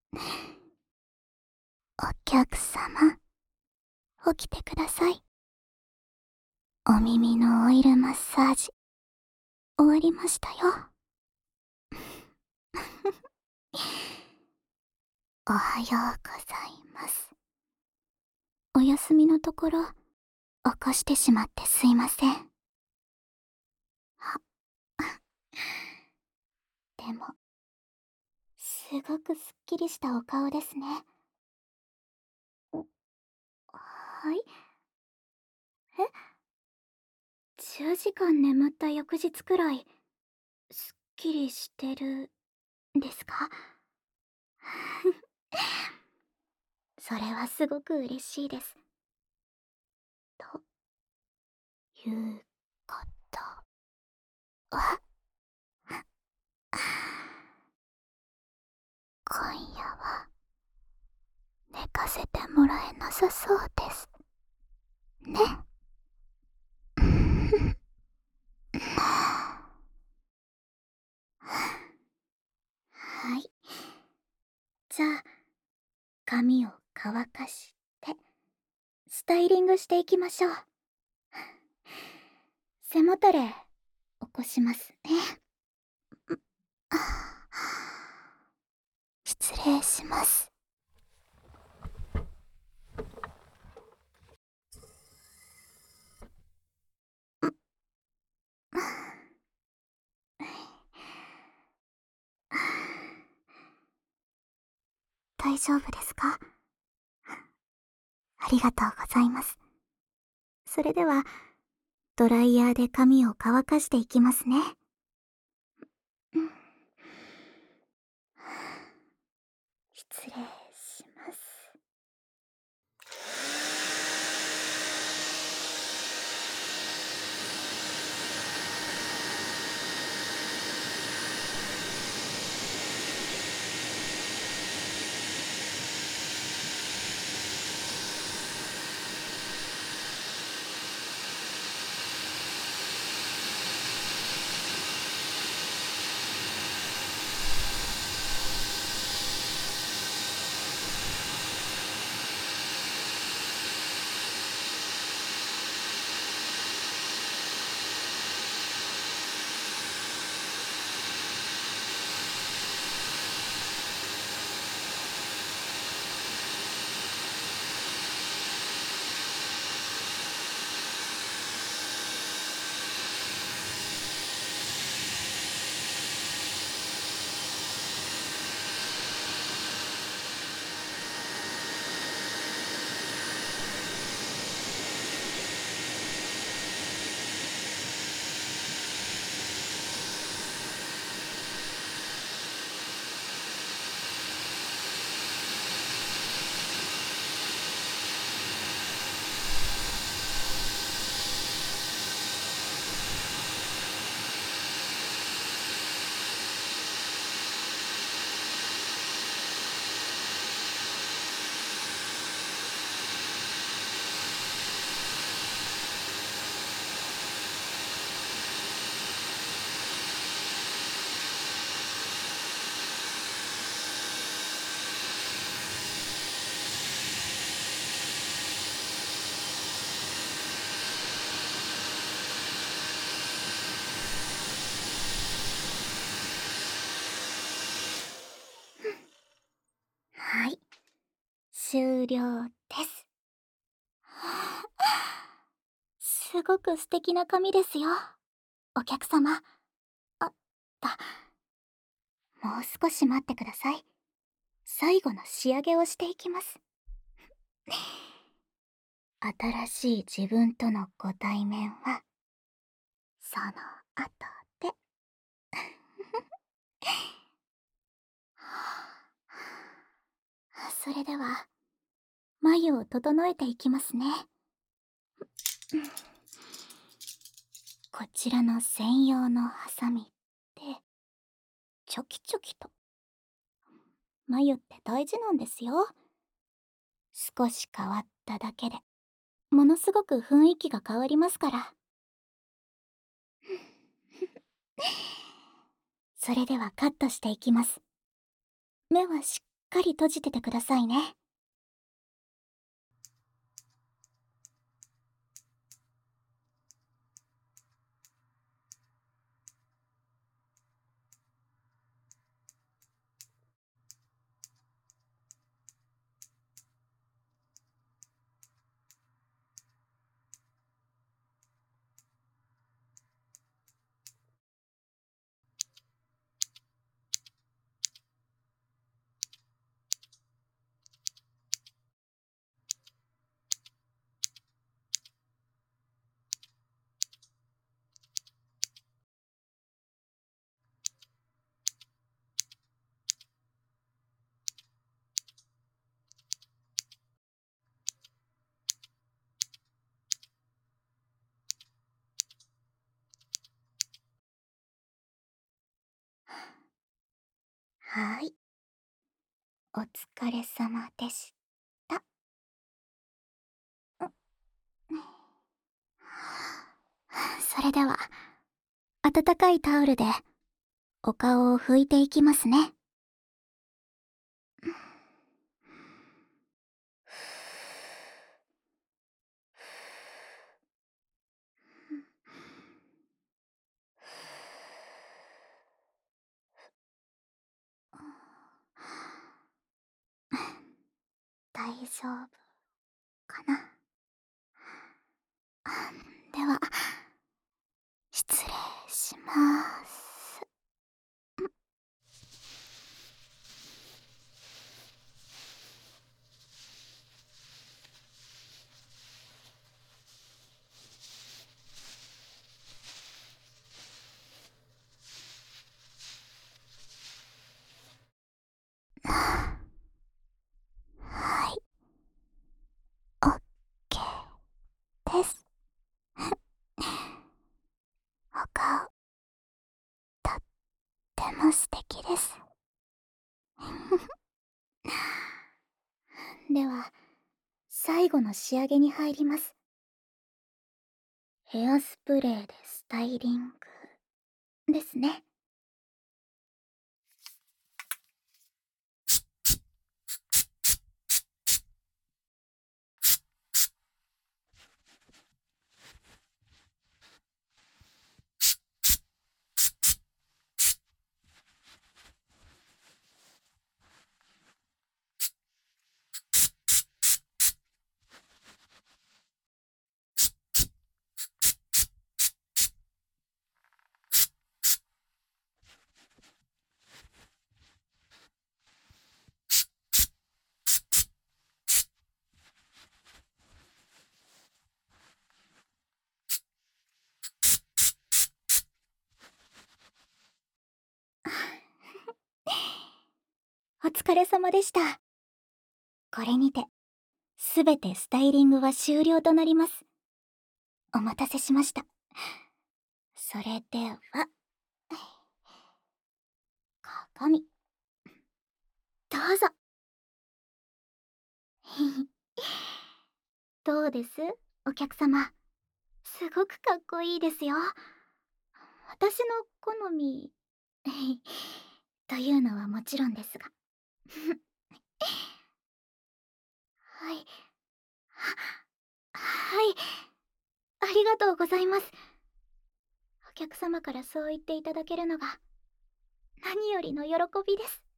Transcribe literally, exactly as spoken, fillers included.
お客様、起きてください。お耳のオイルマッサージ、終わりましたよ。おはようございます。お休みのところ、起こしてしまってすいません。は、でも、すごくすっきりしたお顔ですね。はい。え ?じゅう 時間眠った翌日くらい、すっきりしてる、ですか？それはすごく嬉しいです。ということは、今夜は寝かせてもらえなさそうですね。はい。じゃあ、髪を乾かして、スタイリングしていきましょう。背もたれ、起こしますね。失礼します。大丈夫ですか？ありがとうございます。それでは、ドライヤーで髪を乾かしていきますね。失礼します。はい。終了です。すごく素敵な髪ですよ。お客様。あ、だ。もう少し待ってください。最後の仕上げをしていきます。新しい自分とのご対面は、その後で。それでは、眉を整えていきますね。こちらの専用のハサミで、チョキチョキと。眉って大事なんですよ。少し変わっただけで、ものすごく雰囲気が変わりますから。それではカットしていきます。目はしっかり閉じててくださいね。はい。お疲れ様でした。それでは、温かいタオルでお顔を拭いていきますね。大丈夫かな。では、失礼します。はい。オッケーです。お顔、とっても素敵です。では、最後の仕上げに入ります。ヘアスプレーでスタイリングですね。お疲れ様でした。これにて、すべてスタイリングは終了となります。お待たせしました。それでは、鏡、どうぞ。どうです、お客様。すごくかっこいいですよ。私の好みというのはもちろんですが。はい。はい。ありがとうございます。お客様からそう言っていただけるのが何よりの喜びです。